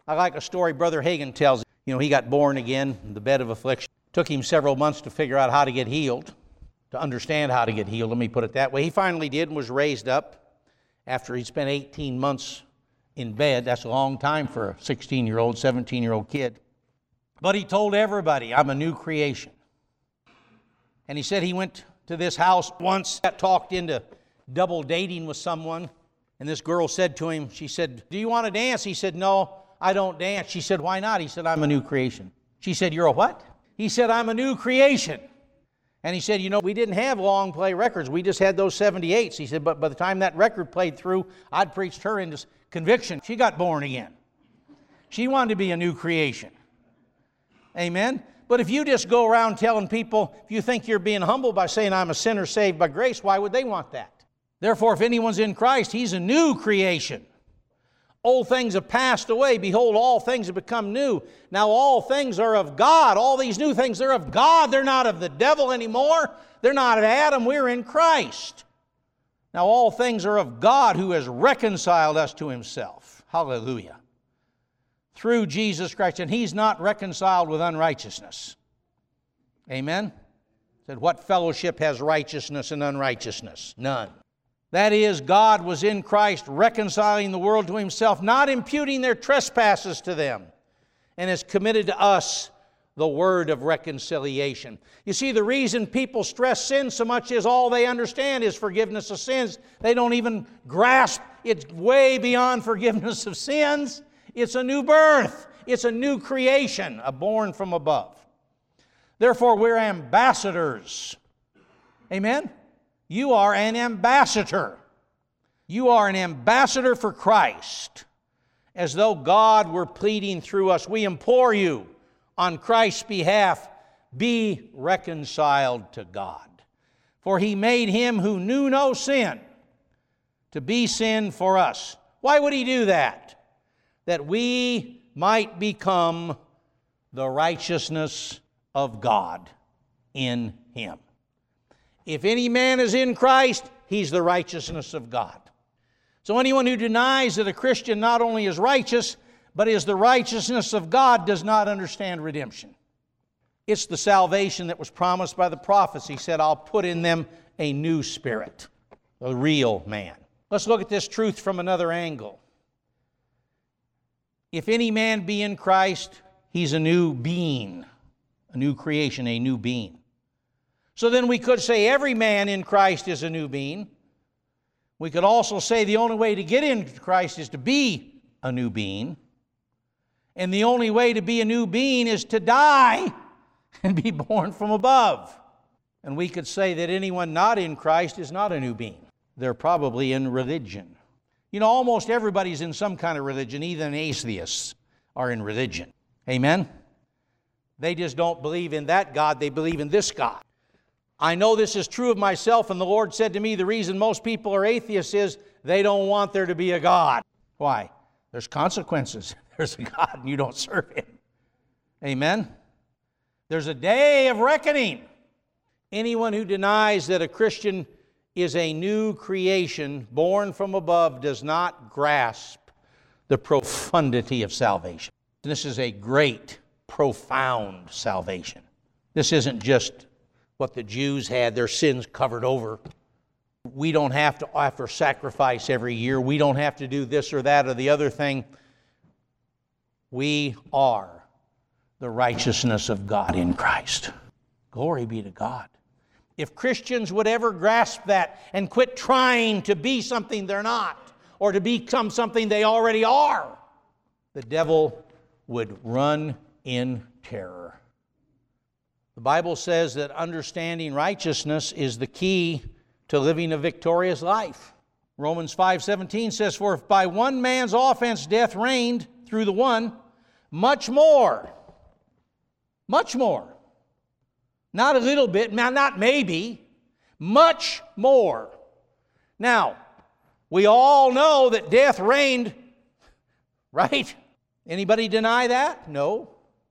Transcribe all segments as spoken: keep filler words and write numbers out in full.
I like a story Brother Hagin tells. You know, he got born again in the bed of affliction. Took him several months to figure out how to get healed, to understand how to get healed, let me put it that way. He finally did and was raised up after he spent eighteen months in bed. That's a long time for a sixteen-year-old, seventeen-year-old kid. But he told everybody, I'm a new creation. And he said he went to this house once, got talked into double dating with someone, and this girl said to him, she said, do you want to dance? He said, no, I don't dance. She said, why not? He said, I'm a new creation. She said, you're a what? He said, I'm a new creation. And he said, you know, we didn't have long play records. We just had those seventy-eights. He said, but by the time that record played through, I'd preached her into conviction. She got born again. She wanted to be a new creation. Amen? But if you just go around telling people, if you think you're being humble by saying I'm a sinner saved by grace, why would they want that? Therefore, if anyone's in Christ, he's a new creation. Old things have passed away. Behold, all things have become new. Now all things are of God. All these new things, they're of God. They're not of the devil anymore. They're not of Adam. We're in Christ. Now all things are of God who has reconciled us to himself. Hallelujah. Through Jesus Christ. And he's not reconciled with unrighteousness. Amen? Said, what fellowship has righteousness and unrighteousness? None. That is, God was in Christ reconciling the world to himself, not imputing their trespasses to them, and has committed to us the word of reconciliation. You see, the reason people stress sin so much is all they understand is forgiveness of sins. They don't even grasp it's way beyond forgiveness of sins. It's a new birth. It's a new creation, a born from above. Therefore, we're ambassadors. Amen? You are an ambassador. You are an ambassador for Christ, as though God were pleading through us. We implore you, on Christ's behalf, be reconciled to God. For he made him who knew no sin to be sin for us. Why would he do that? That we might become the righteousness of God in him. If any man is in Christ, he's the righteousness of God. So anyone who denies that a Christian not only is righteous, but is the righteousness of God does not understand redemption. It's the salvation that was promised by the prophets. He said, I'll put in them a new spirit, a real man. Let's look at this truth from another angle. If any man be in Christ, he's a new being, a new creation, a new being. So then we could say every man in Christ is a new being. We could also say the only way to get into Christ is to be a new being. And the only way to be a new being is to die and be born from above. And we could say that anyone not in Christ is not a new being. They're probably in religion. You know, almost everybody's in some kind of religion. Even atheists are in religion. Amen? They just don't believe in that God. They believe in this God. I know this is true of myself, and the Lord said to me, the reason most people are atheists is they don't want there to be a God. Why? There's consequences. There's a God, and you don't serve him. Amen? There's a day of reckoning. Anyone who denies that a Christian is a new creation born from above does not grasp the profundity of salvation. This is a great, profound salvation. This isn't just what the Jews had, their sins covered over. We don't have to offer sacrifice every year. We don't have to do this or that or the other thing. We are the righteousness of God in Christ. Glory be to God. If Christians would ever grasp that and quit trying to be something they're not or to become something they already are, the devil would run in terror. The Bible says that understanding righteousness is the key to living a victorious life. Romans five seventeen says, for if by one man's offense death reigned through the one, much more, much more, not a little bit, not maybe, much more. Now, we all know that death reigned, right? Anybody deny that? No.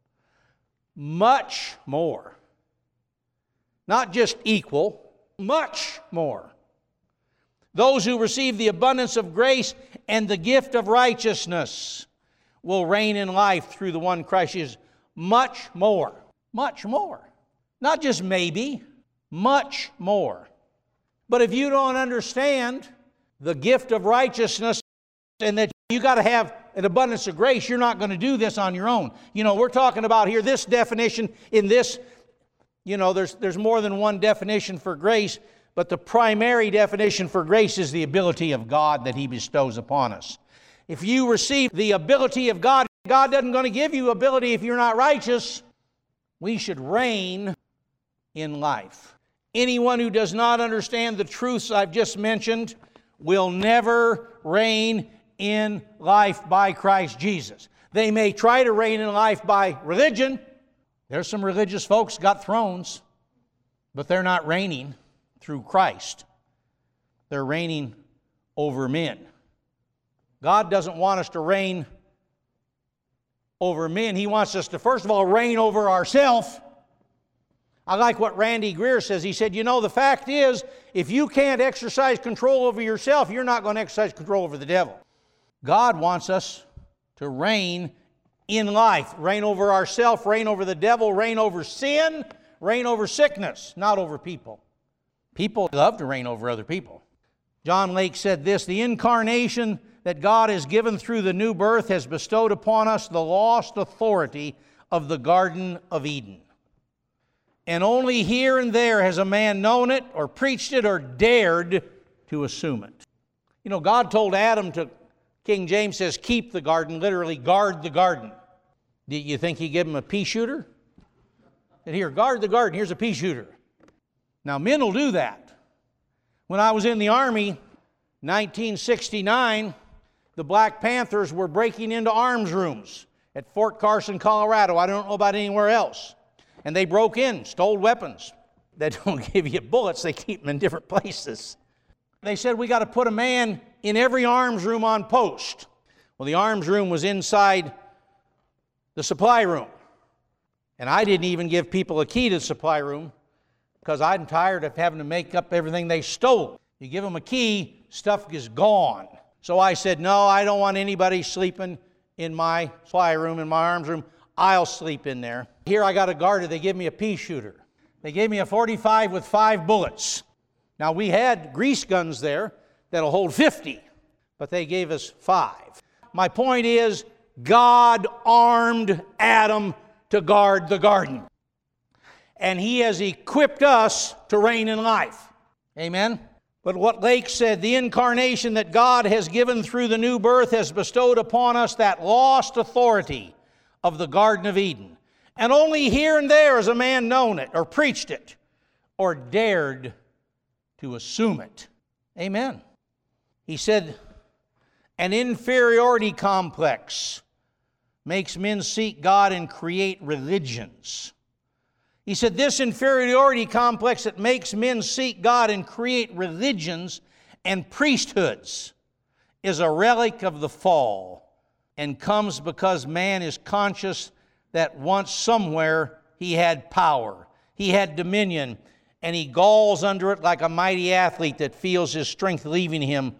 Much more. Not just equal, much more. Those who receive the abundance of grace and the gift of righteousness will reign in life through the one Christ Jesus. Much more. Much more. Not just maybe, much more. But if you don't understand the gift of righteousness and that you got to have an abundance of grace, you're not going to do this on your own. You know, we're talking about here this definition in this, you know, there's, there's more than one definition for grace, but the primary definition for grace is the ability of God that He bestows upon us. If you receive the ability of God, God doesn't going to give you ability if you're not righteous. We should reign in life. Anyone who does not understand the truths I've just mentioned will never reign in life by Christ Jesus. They may try to reign in life by religion. There's some religious folks got thrones, but they're not reigning through Christ. They're reigning over men. God doesn't want us to reign over men. He wants us to, first of all, reign over ourselves. I like what Randy Greer says. He said, you know, the fact is, if you can't exercise control over yourself, you're not going to exercise control over the devil. God wants us to reign in life, reign over ourselves, reign over the devil, reign over sin, reign over sickness, not over people. People love to reign over other people. John Lake said this, the incarnation that God has given through the new birth has bestowed upon us the lost authority of the Garden of Eden. And only here and there has a man known it or preached it or dared to assume it. You know, God told Adam to, King James says, keep the garden, literally guard the garden. Do you think He gave him a pea shooter? And here, guard the garden, here's a pea shooter. Now, men will do that. When I was in the Army, nineteen sixty-nine, the Black Panthers were breaking into arms rooms at Fort Carson, Colorado. I don't know about anywhere else. And they broke in, stole weapons. They don't give you bullets, they keep them in different places. They said, we got to put a man in every arms room on post. Well, the arms room was inside the supply room. And I didn't even give people a key to the supply room because I'm tired of having to make up everything they stole. You give them a key, stuff is gone. So I said, no, I don't want anybody sleeping in my supply room, in my arms room. I'll sleep in there. Here I got a guard, they give me a pea shooter. They gave me a forty-five with five bullets. Now we had grease guns there that'll hold fifty, but they gave us five. My point is, God armed Adam to guard the garden. And He has equipped us to reign in life. Amen? But what Lake said, the incarnation that God has given through the new birth has bestowed upon us that lost authority of the Garden of Eden. And only here and there has a man known it, or preached it, or dared to assume it. Amen. He said, an inferiority complex makes men seek God and create religions. He said, this inferiority complex that makes men seek God and create religions and priesthoods is a relic of the fall and comes because man is conscious that once somewhere he had power, he had dominion, and he galls under it like a mighty athlete that feels his strength leaving him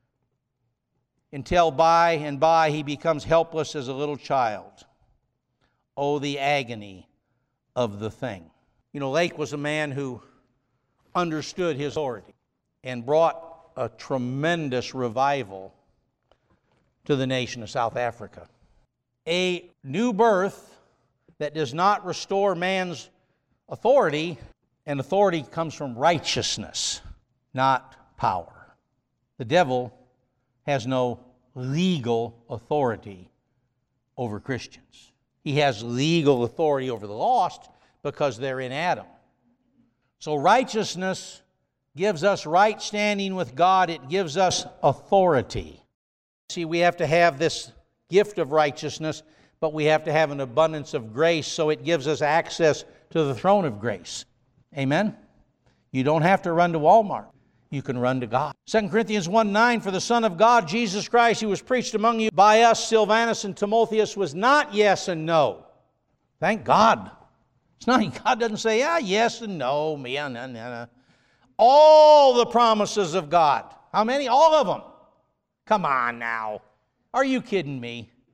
until by and by he becomes helpless as a little child. Oh, the agony of the thing. You know, Lake was a man who understood his authority and brought a tremendous revival to the nation of South Africa. A new birth that does not restore man's authority, and authority comes from righteousness, not power. The devil has no legal authority over Christians. He has legal authority over the lost because they're in Adam. So righteousness gives us right standing with God. It gives us authority. See, we have to have this gift of righteousness, but we have to have an abundance of grace, so it gives us access to the throne of grace. Amen? You don't have to run to Walmart. You can run to God. Second Corinthians one nine, for the Son of God, Jesus Christ, who was preached among you by us, Silvanus and Timotheus, was not yes and no. Thank God. It's not, God doesn't say, ah, yes and no. Yeah, no, no, no. All the promises of God. How many? All of them. Come on now. Are you kidding me?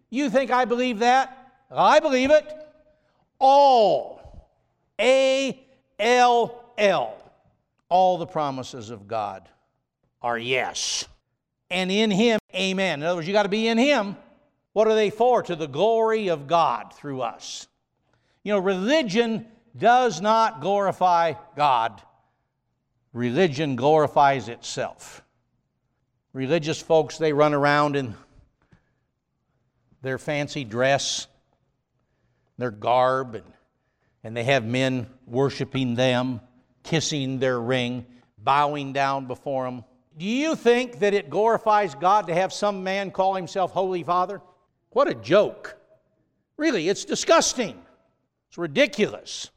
You think I believe that? I believe it. All, A L L, all the promises of God are yes. And in Him, amen. In other words, you got to be in Him. What are they for? To the glory of God through us. You know, religion does not glorify God. Religion glorifies itself. Religious folks, they run around in their fancy dress, their garb, and, and they have men worshiping them, kissing their ring, bowing down before them. Do you think that it glorifies God to have some man call himself Holy Father? What a joke. Really, it's disgusting. It's ridiculous.